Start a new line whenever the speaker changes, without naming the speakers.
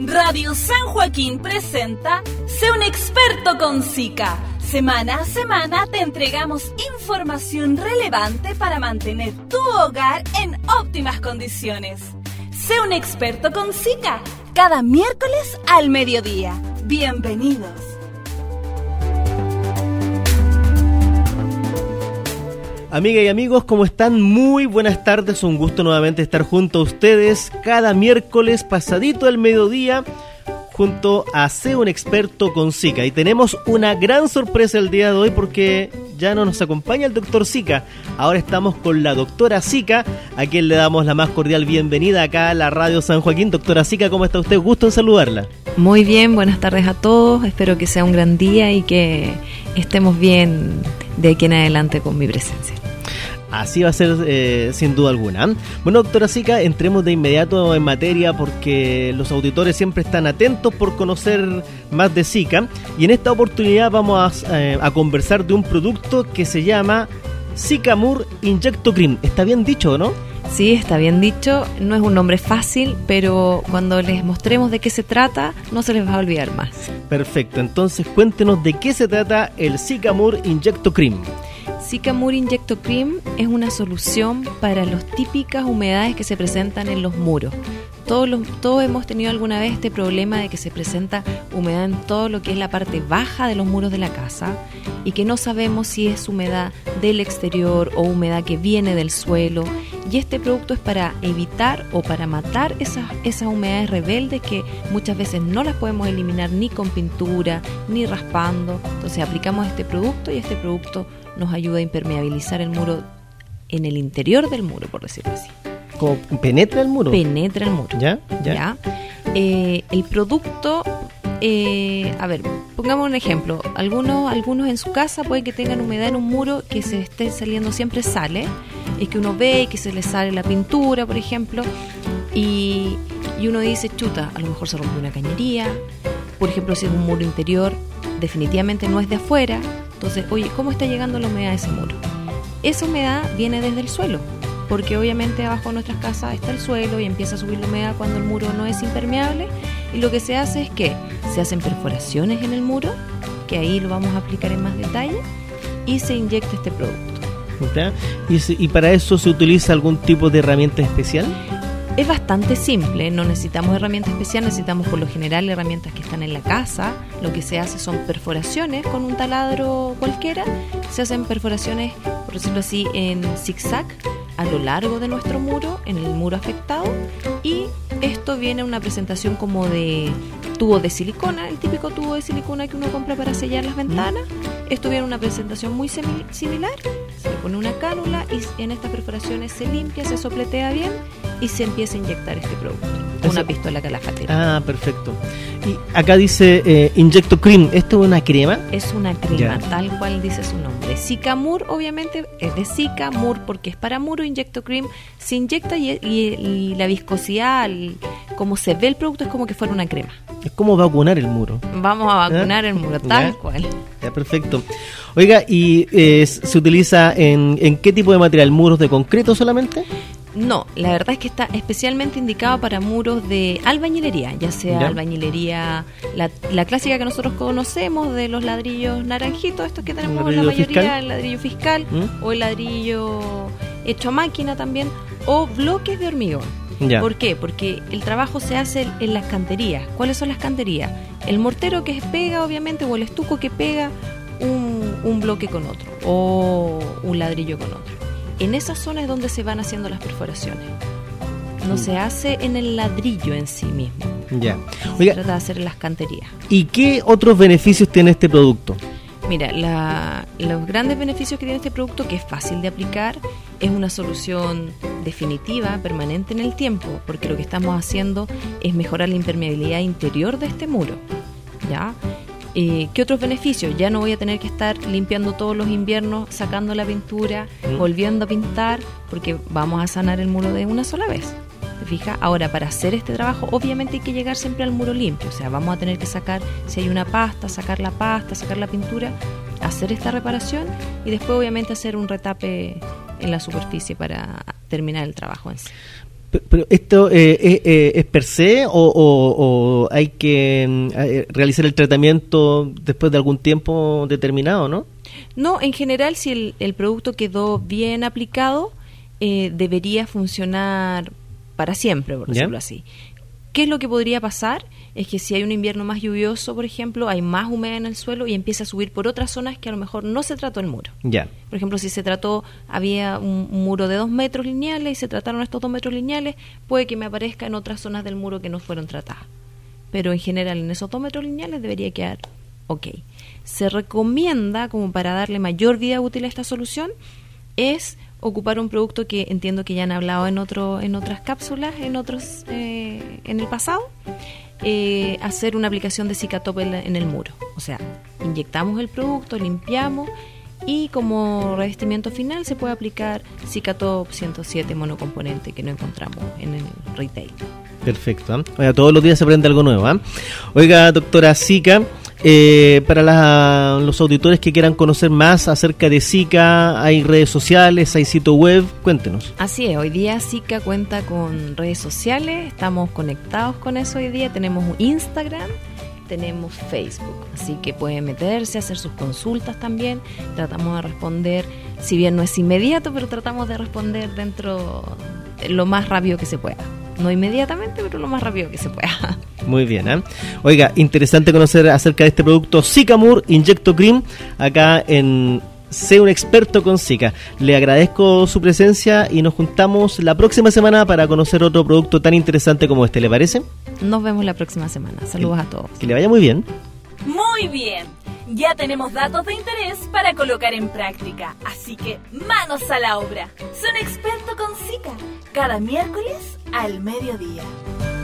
Radio San Joaquín presenta Sé un experto con Zika. Semana a semana te entregamos información relevante para mantener tu hogar en óptimas condiciones. Sé un experto con Zika, cada miércoles al mediodía. Bienvenidos.
Amigas y amigos, ¿cómo están? Muy buenas tardes, un gusto nuevamente estar junto a ustedes cada miércoles pasadito al mediodía junto a Sé un experto con Zika. Y tenemos una gran sorpresa el día de hoy porque ya no nos acompaña el doctor Zika. Ahora estamos con la doctora Zika, a quien le damos la más cordial bienvenida acá a la Radio San Joaquín. Doctora Zika, ¿cómo está usted? Gusto en saludarla.
Muy bien, buenas tardes a todos. Espero que sea un gran día y que estemos bien de aquí en adelante con mi presencia.
Así va a ser sin duda alguna. Bueno, doctora Zika, entremos de inmediato en materia porque los auditores siempre están atentos por conocer más de Zika. Y en esta oportunidad vamos a conversar de un producto que se llama Zicamur Injecto Cream. ¿Está bien dicho, no?
Sí, está bien dicho. No es un nombre fácil, pero cuando les mostremos de qué se trata, no se les va a olvidar más.
Perfecto, entonces cuéntenos de qué se trata el Zicamur Injecto Cream.
Zicamur Injecto Cream es una solución para las típicas humedades que se presentan en los muros. Todos hemos tenido alguna vez este problema de que se presenta humedad en todo lo que es la parte baja de los muros de la casa y que no sabemos si es humedad del exterior o humedad que viene del suelo. Y este producto es para evitar o para matar esas humedades rebeldes que muchas veces no las podemos eliminar ni con pintura ni raspando. Entonces aplicamos este producto y este producto nos ayuda a impermeabilizar el muro en el interior del muro, por decirlo así.
¿Cómo penetra el muro?
Penetra el muro.
¿Ya?
El producto, pongamos un ejemplo. Algunos en su casa puede que tengan humedad en un muro que se esté saliendo siempre sale. Es que uno ve que se le sale la pintura, por ejemplo, y uno dice, chuta, a lo mejor se rompió una cañería. Por ejemplo, si es un muro interior, definitivamente no es de afuera. Entonces, oye, ¿cómo está llegando la humedad a ese muro? Esa humedad viene desde el suelo, porque obviamente abajo de nuestras casas está el suelo y empieza a subir la humedad cuando el muro no es impermeable. Y lo que se hace es que se hacen perforaciones en el muro, que ahí lo vamos a aplicar en más detalle, y se inyecta este producto.
¿Ya? ¿Y para eso se utiliza algún tipo de herramienta especial?
Es bastante simple, no necesitamos herramientas especiales, necesitamos por lo general herramientas que están en la casa. Lo que se hace son perforaciones con un taladro cualquiera, se hacen perforaciones, por decirlo así, en zigzag a lo largo de nuestro muro, en el muro afectado, y esto viene en una presentación como de tubo de silicona, el típico tubo de silicona que uno compra para sellar las ventanas. Esto viene en una presentación muy similar, se le pone una cánula y en estas perforaciones se limpia, se sopletea bien y se empieza a inyectar este producto con una pistola calafatera.
Ah, perfecto. Y acá dice Injecto Cream, ¿esto es una crema?
Es una crema, tal cual dice su nombre. Zicamur, obviamente, es de Zicamur porque es para muro. Injecto Cream se inyecta y la viscosidad, como se ve el producto, es como que fuera una crema.
Es como vacunar el muro.
Vamos a vacunar el muro, tal cual.
Ya, perfecto. Oiga, ¿y se utiliza en qué tipo de material? ¿Muros de concreto solamente?
No, la verdad es que está especialmente indicado para muros de albañilería, ya sea albañilería, la clásica que nosotros conocemos de los ladrillos naranjitos, estos que tenemos la mayoría, fiscal. El ladrillo fiscal o el ladrillo hecho a máquina también, o bloques de hormigón. Ya. ¿Por qué? Porque el trabajo se hace en las canterías. ¿Cuáles son las canterías? El mortero que pega, obviamente, o el estuco que pega un bloque con otro, o un ladrillo con otro. En esas zonas es donde se van haciendo las perforaciones. No se hace en el ladrillo en sí mismo.
Ya.
Se trata de hacer en las canterías.
¿Y qué otros beneficios tiene este producto?
Mira, los grandes beneficios que tiene este producto, que es fácil de aplicar, es una solución definitiva, permanente en el tiempo, porque lo que estamos haciendo es mejorar la impermeabilidad interior de este muro. ¿Ya? ¿Qué otros beneficios? Ya no voy a tener que estar limpiando todos los inviernos, sacando la pintura, volviendo a pintar, porque vamos a sanar el muro de una sola vez. ¿Te fijas? Ahora, para hacer este trabajo, obviamente hay que llegar siempre al muro limpio. O sea, vamos a tener que sacar, si hay una pasta, sacar la pintura, hacer esta reparación y después obviamente hacer un retape en la superficie para terminar el trabajo en sí.
Pero ¿esto es per se o hay que realizar el tratamiento después de algún tiempo determinado, no?
No, en general, si el producto quedó bien aplicado, debería funcionar para siempre, por decirlo así. ¿Qué es lo que podría pasar? Es que si hay un invierno más lluvioso, por ejemplo, hay más humedad en el suelo y empieza a subir por otras zonas que a lo mejor no se trató el muro.
Ya.
Por ejemplo, si había un muro de 2 metros lineales y se trataron estos 2 metros lineales, puede que me aparezca en otras zonas del muro que no fueron tratadas. Pero en general, en esos 2 metros lineales debería quedar ok. Se recomienda, como para darle mayor vida útil a esta solución, es ocupar un producto que entiendo que ya han hablado en otras cápsulas, en el pasado, hacer una aplicación de Cicatop en el muro. O sea, inyectamos el producto, limpiamos y como revestimiento final se puede aplicar Cicatop 107 monocomponente que no encontramos en el retail.
Perfecto. Oiga, todos los días se aprende algo nuevo. Oiga, doctora Zika, para los auditores que quieran conocer más acerca de Zika, hay redes sociales, hay sitio web, cuéntenos.
Así es, hoy día Zika cuenta con redes sociales, estamos conectados con eso hoy día, tenemos Instagram, tenemos Facebook, así que pueden meterse, hacer sus consultas también, tratamos de responder, si bien no es inmediato, pero tratamos de responder lo más rápido que se pueda. No inmediatamente, pero lo más rápido que se pueda.
Muy bien, Oiga, interesante conocer acerca de este producto Zicamur Injecto Cream, acá en Sé un experto con Zika. Le agradezco su presencia y nos juntamos la próxima semana para conocer otro producto tan interesante como este, ¿le parece?
Nos vemos la próxima semana. Saludos a todos.
Que le vaya muy bien.
Muy bien. Ya tenemos datos de interés para colocar en práctica, así que manos a la obra. Sé un experto con Zika, cada miércoles al mediodía.